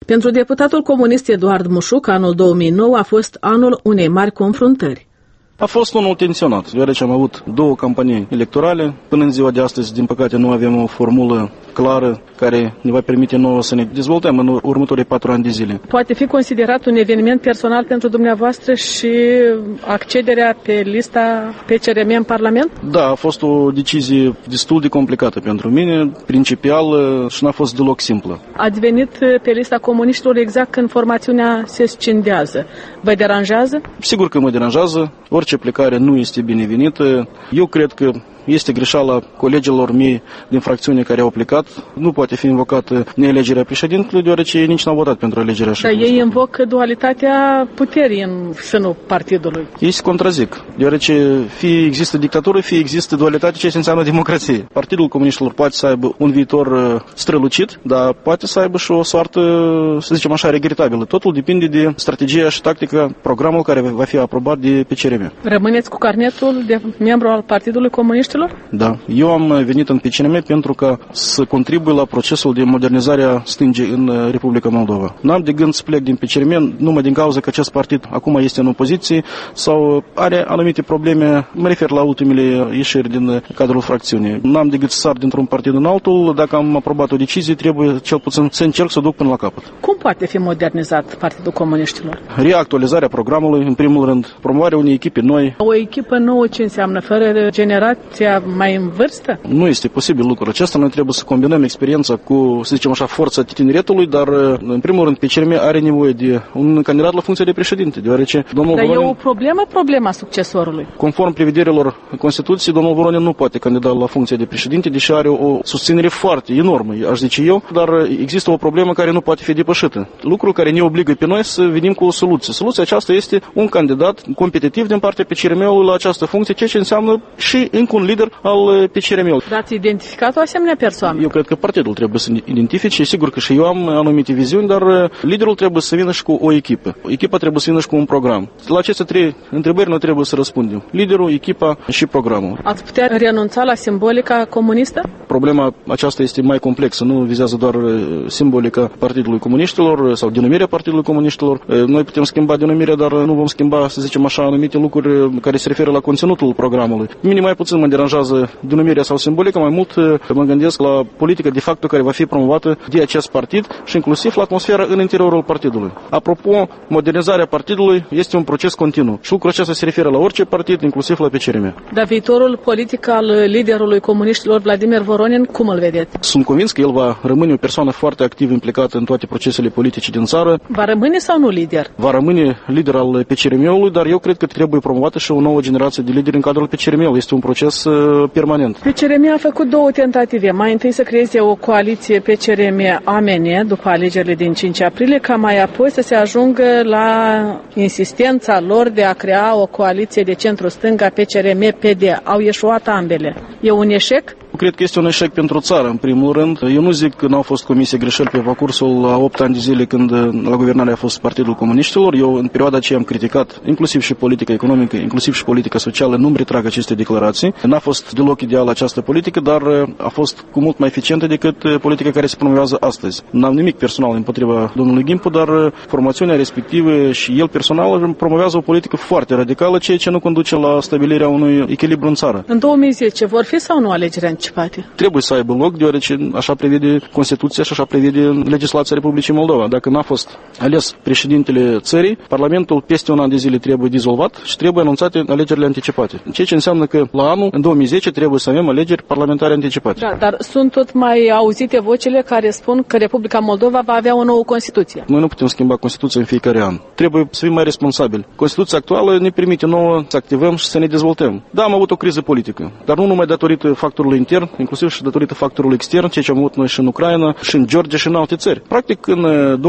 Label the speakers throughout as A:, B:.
A: Pentru deputatul comunist Eduard Mușuc, anul 2009 a fost anul unei mari confruntări.
B: A fost unul tensionat, deoarece am avut 2 campanii electorale. Până în ziua de astăzi, din păcate, nu avem o formulă clară care ne va permite nouă să ne dezvoltăm în următorii 4 ani de zile.
A: Poate fi considerat un eveniment personal pentru dumneavoastră și accederea pe lista PCRM în Parlament?
B: Da, a fost o decizie destul de complicată pentru mine, principială și n-a fost deloc simplă.
A: Ați venit pe lista comuniștilor exact când formațiunea se scindează. Vă deranjează?
B: Sigur că mă deranjează. Orice plecare nu este binevenită. Eu cred că este greșeala colegilor mei din fracțiune care au plecat. Nu poate fi invocată nealegerea președintelui, deoarece ei nici n-au votat pentru alegerea
A: Dar ei invocă dualitatea puterii în sânul partidului.
B: Ei se contrazic, deoarece fie există dictatură, fie există dualitate, ceea ce înseamnă democrație. Partidul Comuniștilor poate să aibă un viitor strălucit, dar poate să aibă și o soartă, să zicem așa, regretabilă. Totul depinde de strategia și tactica, programul care va fi aprobat de PCRM.
A: Rămâneți cu carnetul de membru al Partidului Comuniștilor?
B: Da. Eu am venit în PCRM pentru ca să contribui la procesul de modernizare a stângii în Republica Moldova. N-am de gând să plec din PCRM numai din cauza că acest partid acum este în opoziție sau are anumite probleme, mă refer la ultimele ieșiri din cadrul fracțiunii. N-am de gând să sar dintr-un partid în altul, dacă am aprobat o decizie, trebuie cel puțin să încerc să o duc până la capăt.
A: Cum poate fi modernizat Partidul Comuniștilor?
B: Reactualizarea programului, în primul rând, promovarea unei echipe noi.
A: O echipă nouă ce înseamnă? Fără generația mai în vârstă?
B: Nu este posibil lucrul acesta. Noi trebuie să combinăm experiența cu, să zicem așa, forța tineretului, dar în primul rând PCRM are nevoie de un candidat la funcția de președinte, deoarece domnul
A: Dar
B: Voronin,
A: e o problema succesorului.
B: Conform prevederilor Constituției, domnul Voronin nu poate candida la funcția de președinte, deși are o susținere foarte enormă, aș zice eu, dar există o problemă care nu poate fi depășită. Lucru care ne obligă pe noi să venim cu o soluție. Soluția aceasta este un candidat competitiv din partea PCRM-ului la această funcție, ceea ce înseamnă și încă un lider al PCRM-ului.
A: Ați identificat o asemenea persoană?
B: Eu cred că partidul trebuie să identifice, sigur că și eu am anumite viziuni, dar liderul trebuie să vină și cu o echipă. Echipa trebuie să vină și cu un program. La aceste 3 întrebări noi trebuie să răspundem. Liderul, echipa și programul.
A: Ați putea renunța la simbolica comunistă?
B: Problema aceasta este mai complexă, nu vizează doar simbolica Partidului Comuniștilor sau denumirea Partidului Comuniștilor. Noi putem schimba denumirea, dar nu vom schimba, să zicem așa, anumite lucruri care se referă la conținutul programului. Mine mai puțin mă deranjează denumirea sau simbolică, mai mult mă gândesc la politica de facto care va fi promovată de acest partid și inclusiv la atmosfera în interiorul partidului. Apropo, modernizarea partidului este un proces continuu și lucrul acesta se referă la orice partid, inclusiv la PCRM.
A: Dar viitorul politic al liderului comuniștilor Vladimir Voronin, cum îl vedeți?
B: Sunt convins că el va rămâne o persoană foarte activ implicată în toate procesele politice din țară.
A: Va rămâne sau nu lider?
B: Va rămâne lider al PCRM-ului, dar eu cred că trebuie promovată și o nouă generație de lideri în cadrul PCRM-ului. Este un proces permanent.
A: PCRM a făcut 2 tentative. Mai întâi să creeze o coaliție PCRM-AMN după alegerile din 5 aprilie, ca mai apoi să se ajungă la insistența lor de a crea o coaliție de centru-stânga PCRM-PD. Au eșuat ambele. E un eșec?
B: Cred că este un eșec pentru țară, în primul rând. Eu nu zic că n-au fost comise greșeli pe parcursul a 8 ani de zile când la guvernare a fost Partidul Comuniștilor. Eu, în perioada aceea, am criticat inclusiv și politica economică, inclusiv și politica socială. Nu-mi retrag aceste declarații. N-a fost deloc ideală această politică, dar a fost cu mult mai eficientă decât politica care se promovează astăzi. N-am nimic personal împotriva domnului Gimpu, dar formațiunea respectivă și el personal promovează o politică foarte radicală, ceea ce nu conduce la stabilirea unui echilibru în țară.
A: În 2010 vor fi sau nu alegeri anticipate?
B: Trebuie să aibă loc, deoarece așa prevede Constituția și așa prevede legislația Republicii Moldova. Dacă n-a fost ales președintele țării, Parlamentul peste un an de zile trebuie dizolvat și trebuie anunțate alegerile anticipate. Ceea ce înseamnă că la anul, în 2010, trebuie să avem alegeri parlamentare anticipate.
A: Da, dar sunt tot mai auzite vocile care spun că Republica Moldova va avea o nouă Constituție.
B: Noi nu putem schimba Constituția în fiecare an. Trebuie să fim mai responsabili. Constituția actuală ne permite nouă să activăm și să ne dezvoltăm. Da, am avut o criză politică, dar nu numai datorită factorului intern, inclusiv și datorită factorului extern, ceea ce am avut noi și în Ucraina, și în Georgia și în alte țări. Practic, în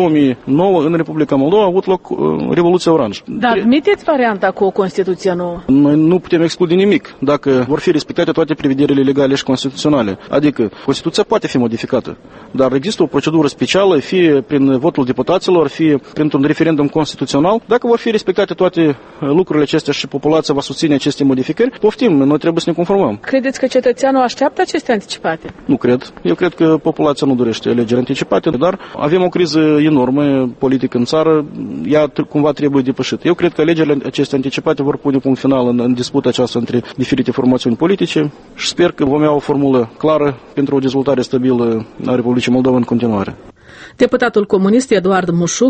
B: 2009, în Republica Moldova, a avut loc Revoluția Oranj.
A: Dar admiteți varianta cu o Constituție nouă?
B: Noi nu putem exclude nimic dacă vor fi respectate toate prevederile legale și constituționale. Adică, Constituția poate fi modificată, dar există o procedură specială, fie prin votul deputaților, fie printr-un referendum constituțional. Dacă vor fi respectate toate lucrurile acestea și populația va susține aceste modificări, poftim, noi trebuie să ne conformăm.
A: Credeți că cetățeanul așteaptă acestea anticipate?
B: Nu cred. Eu cred că populația nu dorește alegeri anticipate, dar avem o criză enormă politică în țară, ea cumva trebuie depășită. Eu cred că alegerile acestea anticipate vor pune punct final în disputa aceasta între diferite formațiuni politice și sper că vom avea o formulă clară pentru o dezvoltare stabilă a Republicii Moldova în continuare.
A: Deputatul comunist Eduard Mușuc